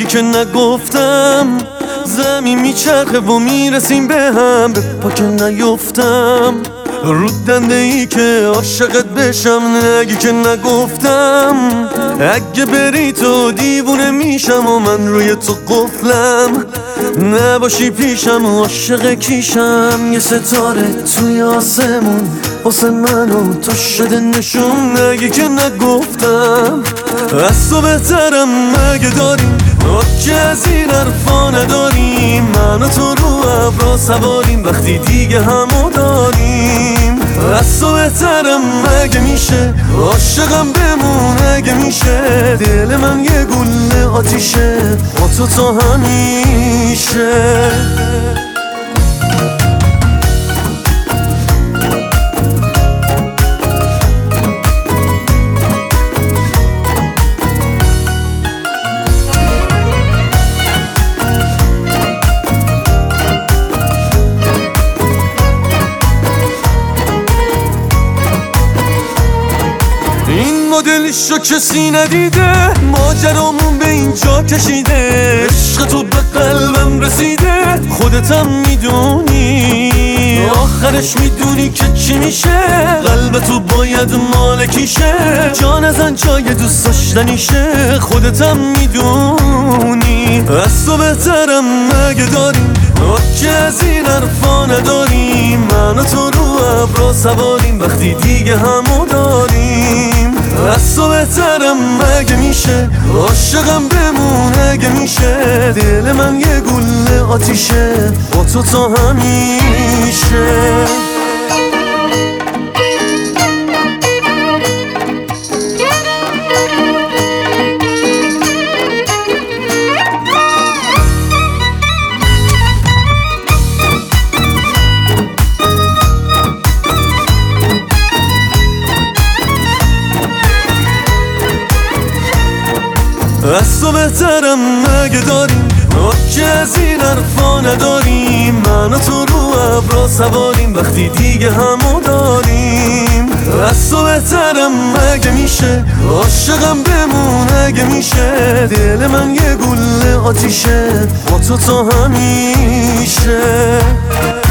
که نگفتم زمین میچرخه و میرسیم به هم، به پا که نیفتم رو دنده ای که عاشقت بشم. نگی که نگفتم اگه بری تو دیوونه میشم و من روی تو قفلم. نباشی پیشم و عاشق کیشم، یه ستاره توی آسمون واسه من و تو شده نشون. نگی که نگفتم از تو بهترم مگه داریم که از این حرفا نداریم. من و تو رو ابرا سواریم وقتی دیگه همو داریم. از تو بهترم مگه میشه عاشقم بمون اگه میشه. دل من یه گله آتیشه با تو تا همیشه. این مدلشو کسی ندیده، ماجرامون به اینجا کشیده. عشق تو به قلبم رسیده، خودتم میدونی آخرش میدونی که چی میشه. قلب تو باید مالکیشه، جان ازن جای دوست داشتنیشه. خودتم میدونی از تو بهترم مگه داریم که از این حرفا نداریم. من و تو رو ابرا سواریم وقتی دیگه همو داریم. از تو بهترم مگه میشه عاشقم بمون اگه میشه. دل من یه گله آتیشه با تو تا همیشه. از تو بهترم مگه داریم که از این حرفا نداریم. من و تو رو ابرا سواریم وقتی دیگه همو داریم. از تو بهترم مگه میشه عاشقم بمون اگه میشه. دل من یه گله آتیشه با تو تا همیشه.